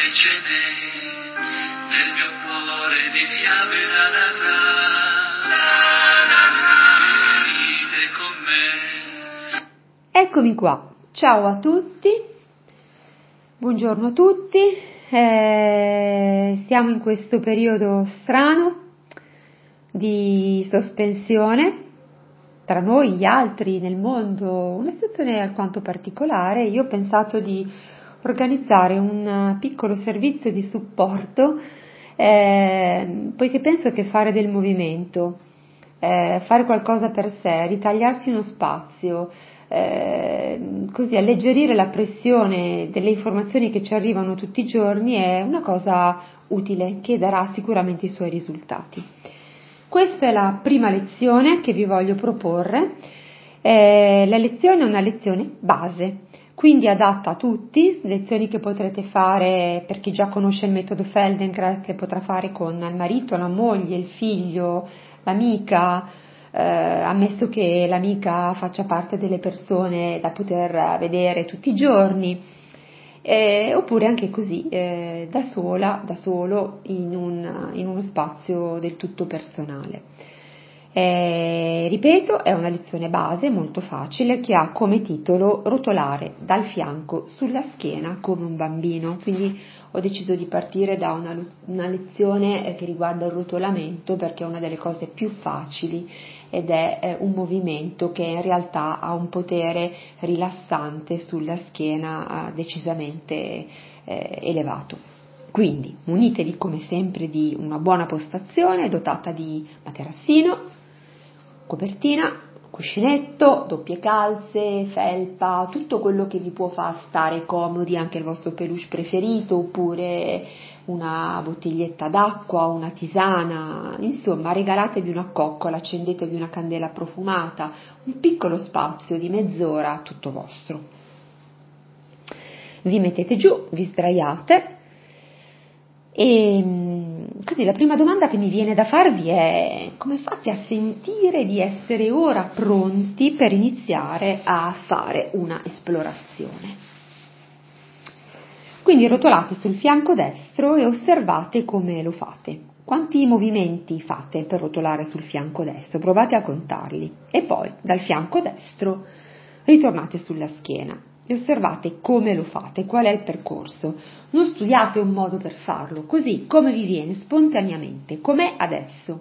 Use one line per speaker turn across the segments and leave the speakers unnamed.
ce n'è nel mio cuore di fiabe venite con me.
Eccomi qua, ciao a tutti, buongiorno a tutti, siamo in questo periodo strano di sospensione tra noi, gli altri, nel mondo, una situazione alquanto particolare. Io ho pensato di organizzare un piccolo servizio di supporto, poiché penso che fare del movimento, fare qualcosa per sé, ritagliarsi uno spazio, così alleggerire la pressione delle informazioni che ci arrivano tutti i giorni è una cosa utile che darà sicuramente i suoi risultati. Questa è la prima lezione che vi voglio proporre. La lezione è una lezione base, quindi adatta a tutti, lezioni che potrete fare per chi già conosce il metodo Feldenkrais, le potrà fare con il marito, la moglie, il figlio, l'amica, ammesso che l'amica faccia parte delle persone da poter vedere tutti i giorni, oppure anche così, da sola, da solo, in uno spazio del tutto personale. Ripeto, è una lezione base molto facile che ha come titolo rotolare dal fianco sulla schiena come un bambino, quindi ho deciso di partire da una lezione che riguarda il rotolamento perché è una delle cose più facili ed è un movimento che in realtà ha un potere rilassante sulla schiena decisamente elevato. Quindi munitevi come sempre di una buona postazione dotata di materassino, copertina, cuscinetto, doppie calze, felpa, tutto quello che vi può far stare comodi, anche il vostro peluche preferito, oppure una bottiglietta d'acqua, una tisana, insomma regalatevi una coccola, accendetevi una candela profumata, un piccolo spazio di mezz'ora tutto vostro. Vi mettete giù, vi sdraiate e così la prima domanda che mi viene da farvi è: come fate a sentire di essere ora pronti per iniziare a fare una esplorazione? Quindi rotolate sul fianco destro e osservate come lo fate. Quanti movimenti fate per rotolare sul fianco destro? Provate a contarli e poi dal fianco destro ritornate sulla schiena e osservate come lo fate, qual è il percorso. Non studiate un modo per farlo, così come vi viene spontaneamente, com'è adesso.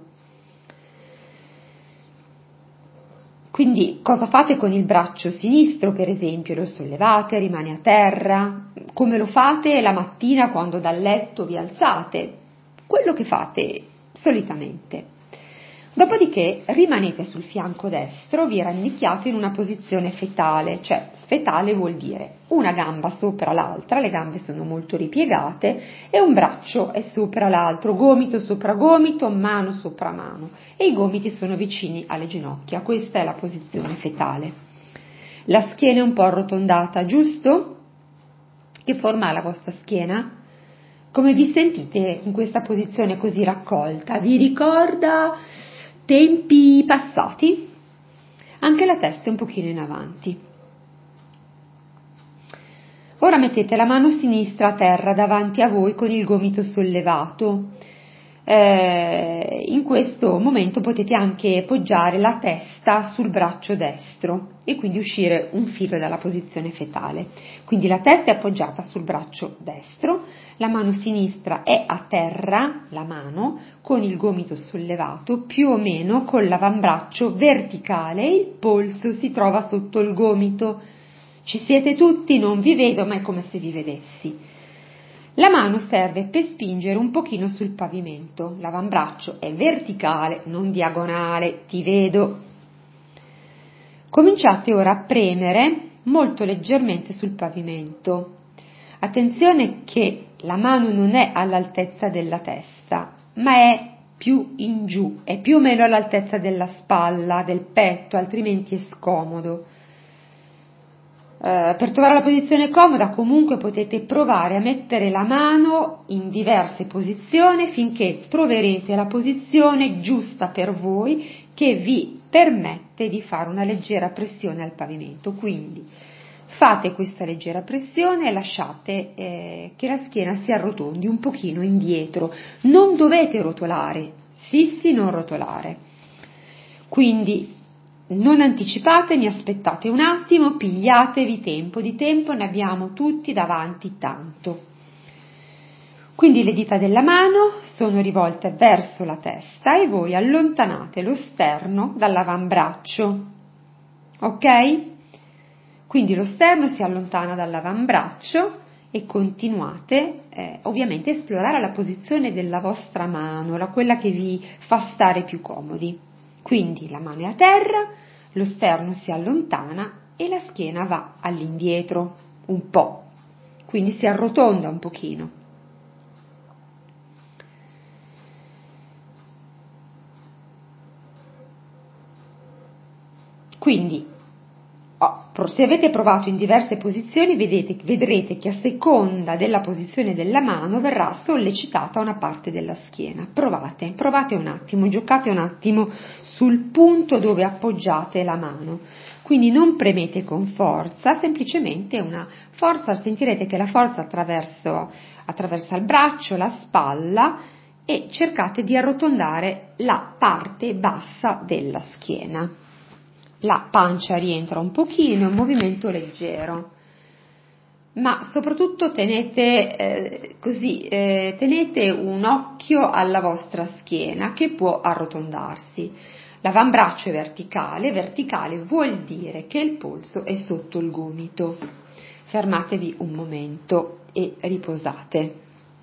Quindi cosa fate con il braccio sinistro, per esempio? Lo sollevate, rimane a terra? Come lo fate la mattina quando dal letto vi alzate? Quello che fate solitamente. Dopodiché rimanete sul fianco destro, vi rannicchiate in una posizione fetale, cioè fetale vuol dire una gamba sopra l'altra, le gambe sono molto ripiegate e un braccio è sopra l'altro, gomito sopra gomito, mano sopra mano e i gomiti sono vicini alle ginocchia. Questa è la posizione fetale. La schiena è un po' arrotondata, giusto? Che forma ha la vostra schiena? Come vi sentite in questa posizione così raccolta? Vi ricorda tempi passati? Anche la testa è un pochino in avanti. Ora mettete la mano sinistra a terra davanti a voi con il gomito sollevato. In questo momento potete anche poggiare la testa sul braccio destro e quindi uscire un filo dalla posizione fetale. Quindi la testa è appoggiata sul braccio destro, la mano sinistra è a terra, la mano, con il gomito sollevato, più o meno con l'avambraccio verticale e il polso si trova sotto il gomito. Ci siete tutti? Non vi vedo, ma è come se vi vedessi. La mano serve per spingere un pochino sul pavimento, l'avambraccio è verticale, non diagonale, ti vedo. Cominciate ora a premere molto leggermente sul pavimento. Attenzione che la mano non è all'altezza della testa, ma è più in giù, è più o meno all'altezza della spalla, del petto, altrimenti è scomodo. Per trovare la posizione comoda comunque potete provare a mettere la mano in diverse posizioni finché troverete la posizione giusta per voi che vi permette di fare una leggera pressione al pavimento. Quindi Fate questa leggera pressione e lasciate che la schiena si arrotondi un pochino indietro. Non dovete rotolare, sì, non rotolare. Quindi non anticipatemi, aspettate un attimo, pigliatevi tempo, di tempo ne abbiamo tutti davanti tanto. Quindi le dita della mano sono rivolte verso la testa e voi allontanate lo sterno dall'avambraccio, ok? Quindi lo sterno si allontana dall'avambraccio e continuate ovviamente a esplorare la posizione della vostra mano, quella che vi fa stare più comodi. Quindi la mano è a terra, lo sterno si allontana e la schiena va all'indietro un po', quindi si arrotonda un pochino. Quindi, se avete provato in diverse posizioni, vedrete che a seconda della posizione della mano verrà sollecitata una parte della schiena. Provate un attimo, giocate un attimo sul punto dove appoggiate la mano. Quindi non premete con forza, semplicemente una forza, sentirete che la forza attraversa il braccio, la spalla e cercate di arrotondare la parte bassa della schiena. La pancia rientra un pochino, un movimento leggero, ma soprattutto tenete un occhio alla vostra schiena che può arrotondarsi. L'avambraccio è verticale vuol dire che il polso è sotto il gomito. Fermatevi un momento e riposate.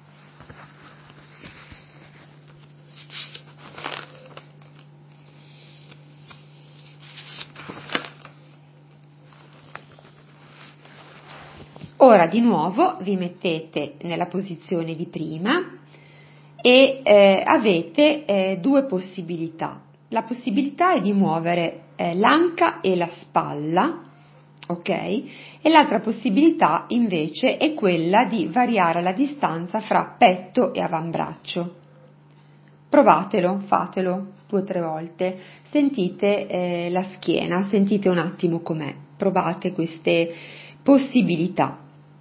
Ora di nuovo vi mettete nella posizione di prima e avete due possibilità. La possibilità è di muovere l'anca e la spalla, ok? E l'altra possibilità invece è quella di variare la distanza fra petto e avambraccio. Provatelo, fatelo 2 o 3 volte, sentite la schiena, sentite un attimo com'è, provate queste possibilità.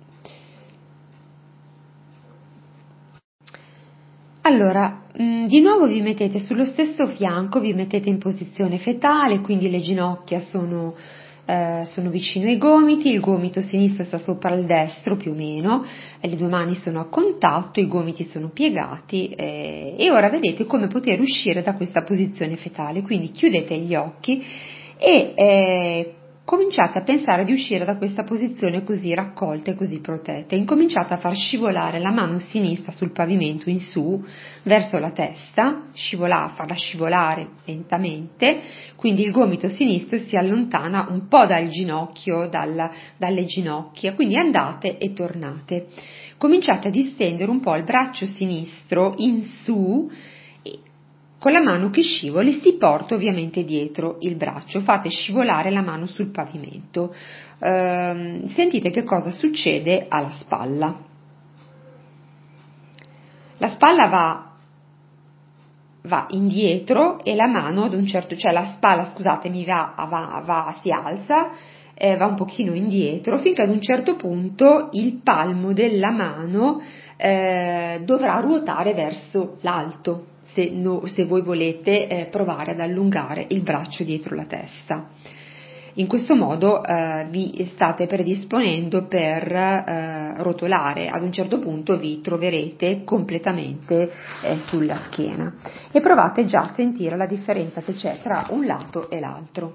Allora, di nuovo vi mettete sullo stesso fianco, vi mettete in posizione fetale, quindi le ginocchia sono vicino ai gomiti, il gomito sinistro sta sopra il destro più o meno, le 2 mani sono a contatto, i gomiti sono piegati e ora vedete come poter uscire da questa posizione fetale, quindi chiudete gli occhi e cominciate a pensare di uscire da questa posizione così raccolte, così protette. Incominciate a far scivolare la mano sinistra sul pavimento in su, verso la testa, farla scivolare lentamente, quindi il gomito sinistro si allontana un po' dal ginocchio, dalle ginocchia, quindi andate e tornate. Cominciate a distendere un po' il braccio sinistro in su, con la mano che scivoli si porta ovviamente dietro il braccio, fate scivolare la mano sul pavimento, sentite che cosa succede alla spalla. La spalla va indietro e la mano la spalla, scusatemi, si alza, va un pochino indietro finché ad un certo punto il palmo della mano dovrà ruotare verso l'alto. Se voi volete provare ad allungare il braccio dietro la testa. In questo modo vi state predisponendo per rotolare, ad un certo punto vi troverete completamente sulla schiena e provate già a sentire la differenza che c'è tra un lato e l'altro.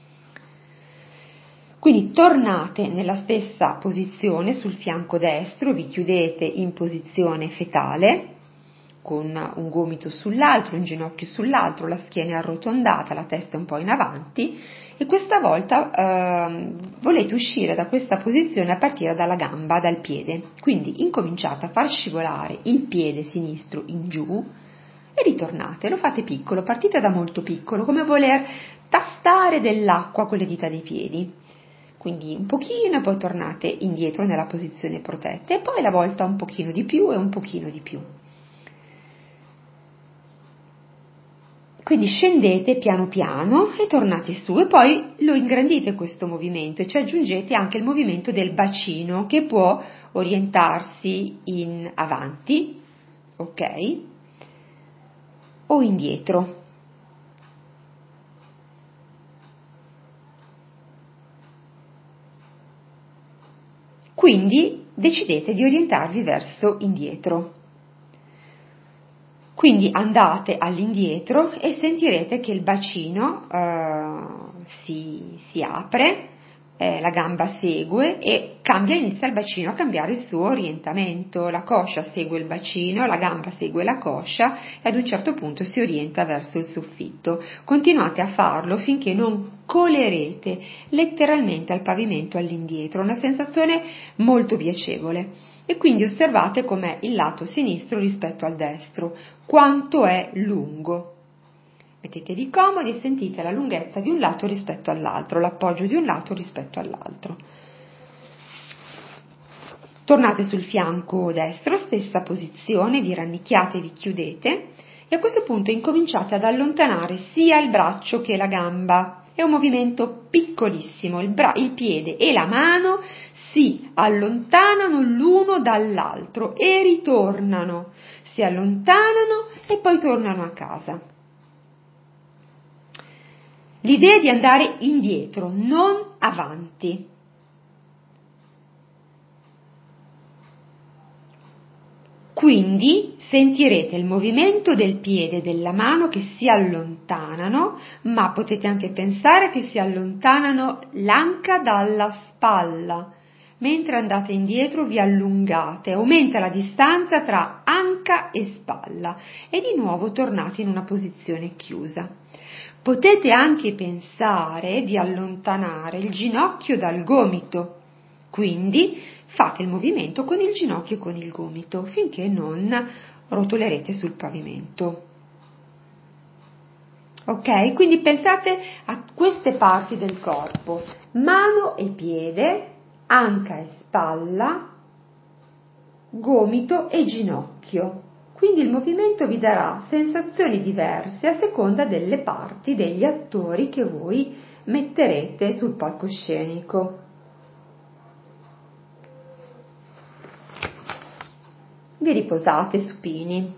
Quindi tornate nella stessa posizione sul fianco destro, vi chiudete in posizione fetale, con un gomito sull'altro, un ginocchio sull'altro, la schiena è arrotondata, la testa un po' in avanti e questa volta volete uscire da questa posizione a partire dalla gamba, dal piede. Quindi incominciate a far scivolare il piede sinistro in giù e ritornate, lo fate piccolo, partite da molto piccolo, come voler tastare dell'acqua con le dita dei piedi. Quindi un pochino e poi tornate indietro nella posizione protetta e poi la volta un pochino di più e un pochino di più. Quindi scendete piano piano e tornate su e poi lo ingrandite questo movimento e ci aggiungete anche il movimento del bacino che può orientarsi in avanti, ok? O indietro. Quindi decidete di orientarvi verso indietro. Quindi andate all'indietro e sentirete che il bacino si apre, la gamba segue e inizia il bacino a cambiare il suo orientamento. La coscia segue il bacino, la gamba segue la coscia e ad un certo punto si orienta verso il soffitto. Continuate a farlo finché non colerete letteralmente al pavimento all'indietro, una sensazione molto piacevole. E quindi osservate com'è il lato sinistro rispetto al destro, quanto è lungo. Mettetevi comodi e sentite la lunghezza di un lato rispetto all'altro, l'appoggio di un lato rispetto all'altro. Tornate sul fianco destro, stessa posizione, vi rannicchiate e vi chiudete e a questo punto incominciate ad allontanare sia il braccio che la gamba. È un movimento piccolissimo, il piede e la mano si allontanano l'uno dall'altro e ritornano, si allontanano e poi tornano a casa. L'idea è di andare indietro, non avanti. Quindi sentirete il movimento del piede e della mano che si allontanano, ma potete anche pensare che si allontanano l'anca dalla spalla. Mentre andate indietro vi allungate, aumenta la distanza tra anca e spalla e di nuovo tornate in una posizione chiusa. Potete anche pensare di allontanare il ginocchio dal gomito, quindi fate il movimento con il ginocchio e con il gomito finché non rotolerete sul pavimento. Ok? Quindi pensate a queste parti del corpo: mano e piede, anca e spalla, gomito e ginocchio. Quindi il movimento vi darà sensazioni diverse a seconda delle parti, degli attori che voi metterete sul palcoscenico. Vi riposate supini.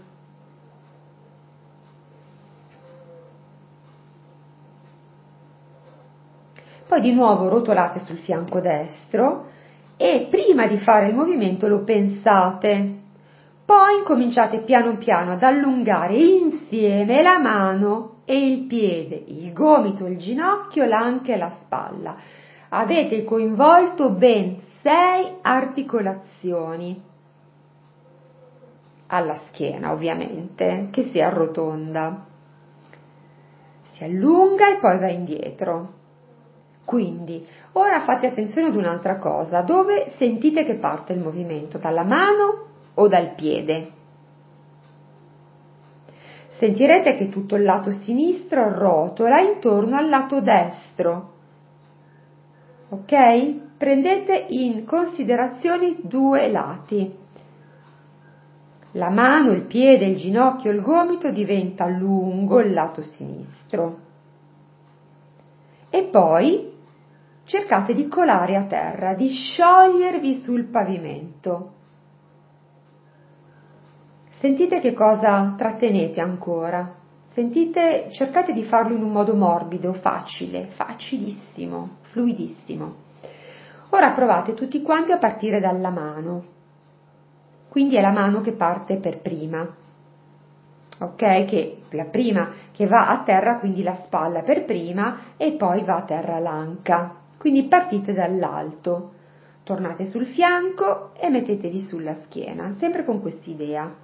Poi di nuovo rotolate sul fianco destro e prima di fare il movimento lo pensate. Poi incominciate piano piano ad allungare insieme la mano e il piede, il gomito, il ginocchio, l'anca e la spalla. Avete coinvolto ben 6 articolazioni. Alla schiena, ovviamente, che si arrotonda. Si allunga e poi va indietro. Quindi, ora fate attenzione ad un'altra cosa. Dove sentite che parte il movimento? Dalla mano o dal piede? Sentirete che tutto il lato sinistro rotola intorno al lato destro. Ok? Prendete in considerazione 2 lati. La mano, il piede, il ginocchio, il gomito diventa lungo il lato sinistro. E poi cercate di colare a terra, di sciogliervi sul pavimento. Sentite che cosa trattenete ancora. Cercate di farlo in un modo morbido, facile, facilissimo, fluidissimo. Ora provate tutti quanti a partire dalla mano. Quindi è la mano che parte per prima. Ok? Che la prima che va a terra, quindi la spalla per prima e poi va a terra l'anca. Quindi partite dall'alto, tornate sul fianco e mettetevi sulla schiena, sempre con quest'idea.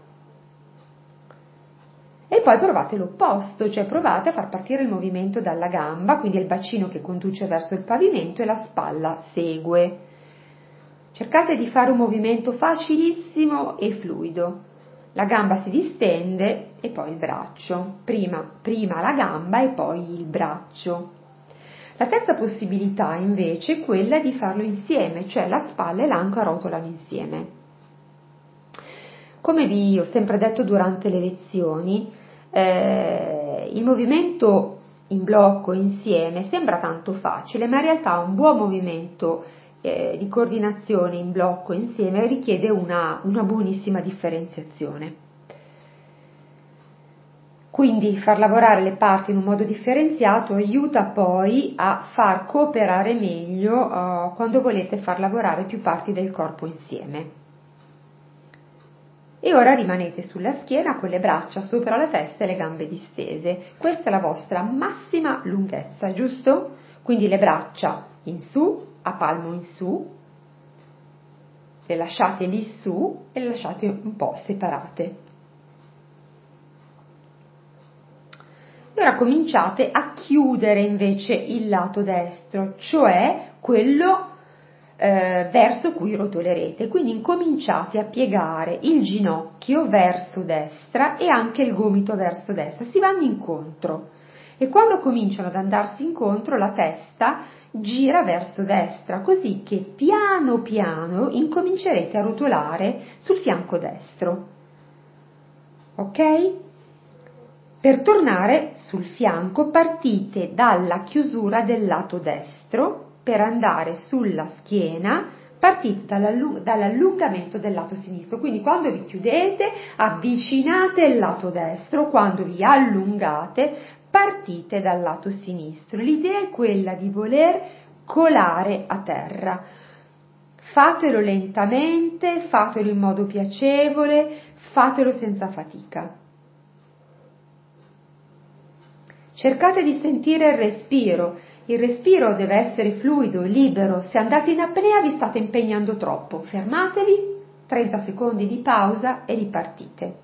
E poi provate l'opposto, cioè provate a far partire il movimento dalla gamba, quindi il bacino che conduce verso il pavimento e la spalla segue. Cercate di fare un movimento facilissimo e fluido. La gamba si distende e poi il braccio. Prima la gamba e poi il braccio. La terza possibilità invece è quella di farlo insieme, cioè la spalla e l'anca rotolano insieme. Come vi ho sempre detto durante le lezioni, il movimento in blocco, insieme, sembra tanto facile, ma in realtà un buon movimento di coordinazione in blocco, insieme, richiede una buonissima differenziazione. Quindi far lavorare le parti in un modo differenziato aiuta poi a far cooperare meglio quando volete far lavorare più parti del corpo insieme. E ora rimanete sulla schiena con le braccia sopra la testa e le gambe distese. Questa è la vostra massima lunghezza, giusto? Quindi le braccia in su, a palmo in su, le lasciate lì su e le lasciate un po' separate. E ora cominciate a chiudere invece il lato destro, cioè quello verso cui rotolerete. Quindi incominciate a piegare il ginocchio verso destra e anche il gomito verso destra, si vanno incontro e quando cominciano ad andarsi incontro la testa gira verso destra, così che piano piano incomincerete a rotolare sul fianco destro. Ok? Per tornare sul fianco partite dalla chiusura del lato destro per andare sulla schiena, partite dall'allungamento del lato sinistro, quindi quando vi chiudete avvicinate il lato destro, quando vi allungate partite dal lato sinistro. L'idea è quella di voler colare a terra. Fatelo lentamente, fatelo in modo piacevole, fatelo senza fatica. Cercate di sentire il respiro deve essere fluido, libero, se andate in apnea vi state impegnando troppo, fermatevi, 30 secondi di pausa e ripartite.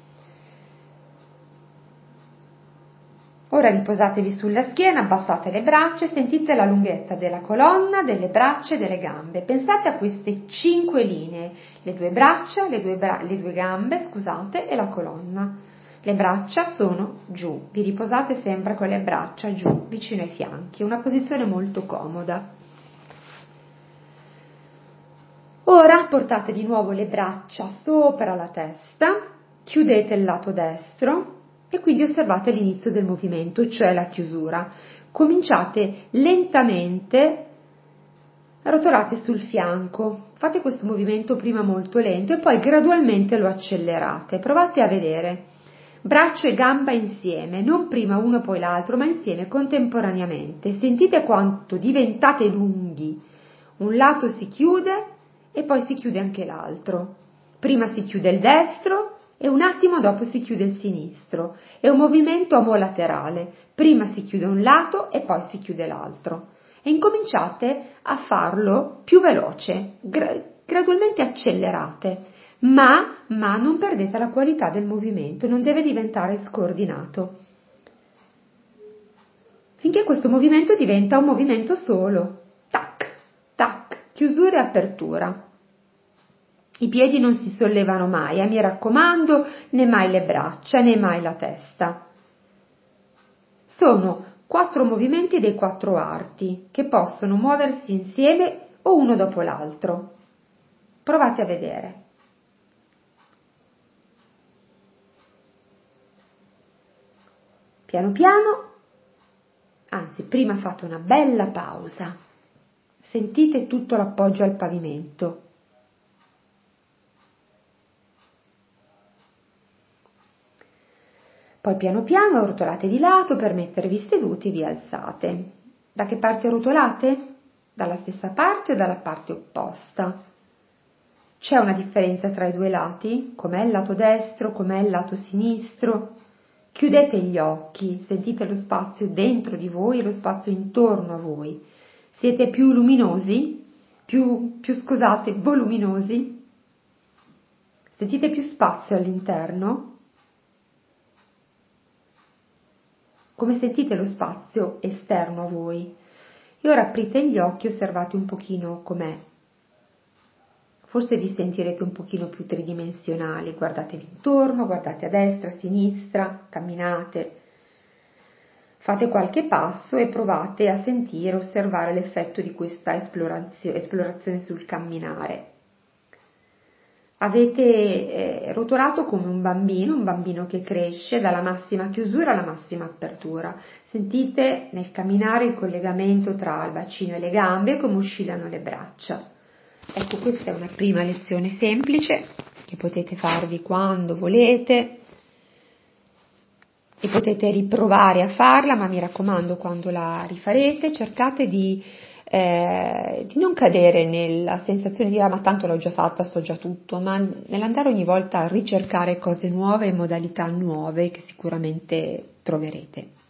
Ora riposatevi sulla schiena, abbassate le braccia e sentite la lunghezza della colonna, delle braccia e delle gambe. Pensate a queste 5 linee, le due braccia, le due gambe, e la colonna. Le braccia sono giù, vi riposate sempre con le braccia giù, vicino ai fianchi, una posizione molto comoda. Ora portate di nuovo le braccia sopra la testa, chiudete il lato destro e quindi osservate l'inizio del movimento, cioè la chiusura. Cominciate lentamente, rotolate sul fianco, fate questo movimento prima molto lento e poi gradualmente lo accelerate, provate a vedere. Braccio e gamba insieme, non prima uno poi l'altro, ma insieme contemporaneamente. Sentite quanto diventate lunghi. Un lato si chiude e poi si chiude anche l'altro. Prima si chiude il destro e un attimo dopo si chiude il sinistro. È un movimento omolaterale. Prima si chiude un lato e poi si chiude l'altro. E incominciate a farlo più veloce, gradualmente accelerate. Ma non perdete la qualità del movimento, non deve diventare scordinato. Finché questo movimento diventa un movimento solo. Tac, tac, chiusura e apertura. I piedi non si sollevano mai, mi raccomando, né mai le braccia, né mai la testa. Sono 4 movimenti dei 4 arti che possono muoversi insieme o uno dopo l'altro. Provate a vedere. Piano piano, anzi prima fate una bella pausa, sentite tutto l'appoggio al pavimento. Poi piano piano rotolate di lato per mettervi seduti e vi alzate. Da che parte rotolate? Dalla stessa parte o dalla parte opposta? C'è una differenza tra i due lati? Com'è il lato destro? Com'è il lato sinistro? Chiudete gli occhi, sentite lo spazio dentro di voi e lo spazio intorno a voi. Siete più luminosi? Voluminosi? Sentite più spazio all'interno? Come sentite lo spazio esterno a voi? E ora aprite gli occhi e osservate un pochino com'è. Forse vi sentirete un pochino più tridimensionali, guardatevi intorno, guardate a destra, a sinistra, camminate. Fate qualche passo e provate a sentire, osservare l'effetto di questa esplorazione sul camminare. avete rotolato come un bambino che cresce dalla massima chiusura alla massima apertura. Sentite nel camminare il collegamento tra il bacino e le gambe, come oscillano le braccia. Ecco, questa è una prima lezione semplice che potete farvi quando volete e potete riprovare a farla, ma mi raccomando, quando la rifarete cercate di non cadere nella sensazione di ma tanto l'ho già fatta, so già tutto, ma nell'andare ogni volta a ricercare cose nuove e modalità nuove che sicuramente troverete.